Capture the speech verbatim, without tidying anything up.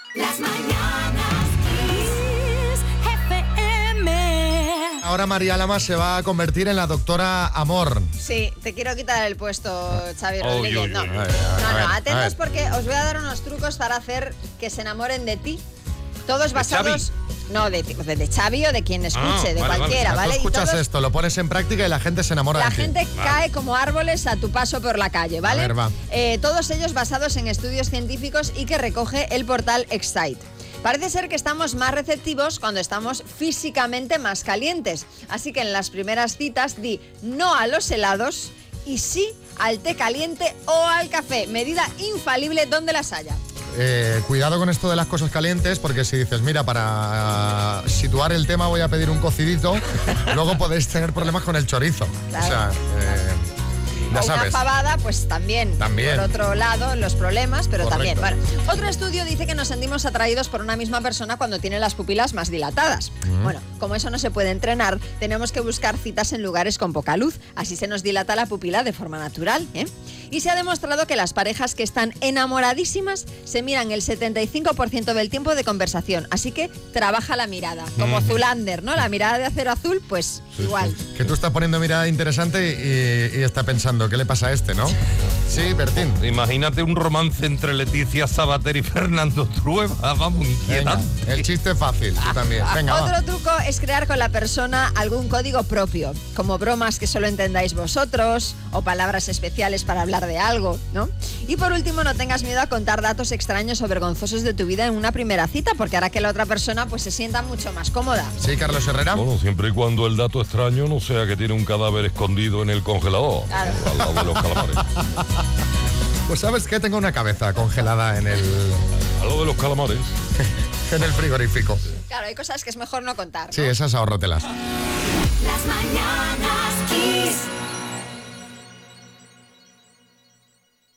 Las mañanas Kiss F M. Ahora María Lama se va a convertir en la doctora Amor. Sí, te quiero quitar el puesto, Xavi Oh, Rodríguez. yo, No, yo, no, yo. no, atentos porque os voy a dar unos trucos para hacer que se enamoren de ti. Todos basados... No, de, de, de Xavi o de quien escuche, Ah, de vale, cualquiera, Tú ¿vale? Y escuchas todos- esto, lo pones en práctica y la gente se enamora La de ti. gente cae como árboles a tu paso por la calle, ¿vale? A ver, va. Eh, todos ellos basados en estudios científicos y que recoge el portal Excite. Parece ser que estamos más receptivos cuando estamos físicamente más calientes. Así que en las primeras citas di no a los helados y sí al té caliente o al café. Medida infalible donde las haya. Eh, cuidado con esto de las cosas calientes, porque si dices, mira, para situar el tema voy a pedir un cocidito, luego podéis tener problemas con el chorizo. Claro. O sea, eh, ya o sabes. una pavada, pues también. También. Por otro lado, los problemas, pero Correcto. también. Bueno, otro estudio dice que nos sentimos atraídos por una misma persona cuando tiene las pupilas más dilatadas. Mm. Bueno, como eso no se puede entrenar, tenemos que buscar citas en lugares con poca luz. Así se nos dilata la pupila de forma natural, ¿eh? Y se ha demostrado que las parejas que están enamoradísimas se miran el setenta y cinco por ciento del tiempo de conversación. Así que trabaja la mirada. Como Zulander, ¿no? La mirada de acero azul, pues igual. Que tú estás poniendo mirada interesante y, y está pensando, ¿qué le pasa a este, no? Sí, Bertín. Imagínate un romance entre Leticia Sabater y Fernando Trueba, vamos, Venga, inquietante. el chiste fácil, tú también. Venga, Otro va. truco es crear con la persona algún código propio, como bromas que solo entendáis vosotros o palabras especiales para hablar de algo, ¿no? Y por último, no tengas miedo a contar datos extraños o vergonzosos de tu vida en una primera cita, porque hará que la otra persona pues se sienta mucho más cómoda. Sí, Carlos Herrera. Bueno, siempre y cuando el dato extraño no sea que tiene un cadáver escondido en el congelador, Claro. al lado de los calamares. Pues sabes que tengo una cabeza congelada en el, Al lado de los calamares. en el frigorífico. Claro, hay cosas que es mejor no contar, ¿no? Sí, esas ahórratelas. Las mañanas Kiss.